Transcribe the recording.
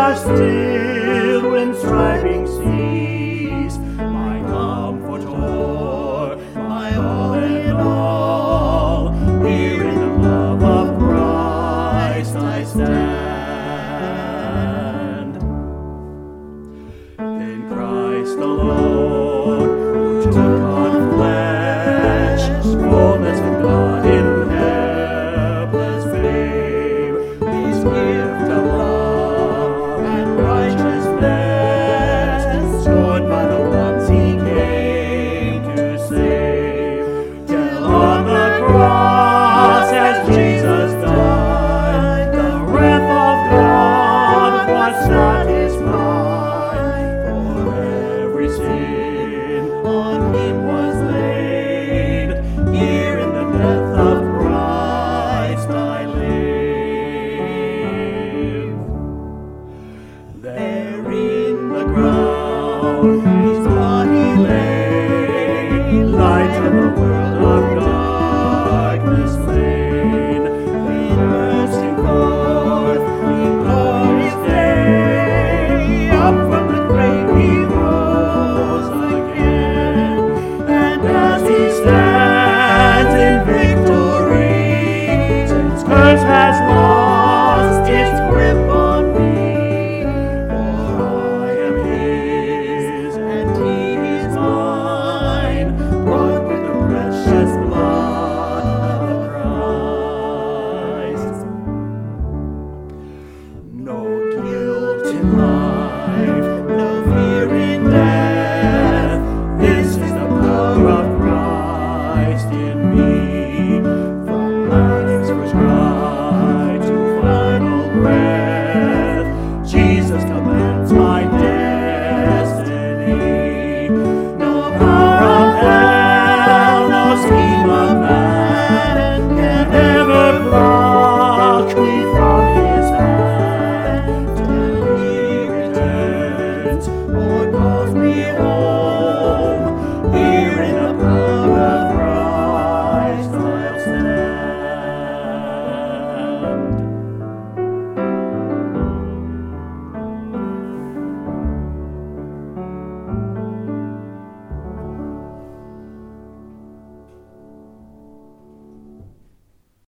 are still when striving cease. My comforter, my all in all, here in the love of Christ I stand. Then Christ alone, who took on flesh, fullness of God in helpless babe, His gift of love and righteousness, stood by the ones He came to save, till on the cross as Jesus died, the wrath of God was satisfied. For every sin on Him was laid, here in the death of Christ I live. There in the ground His body lay, light of the world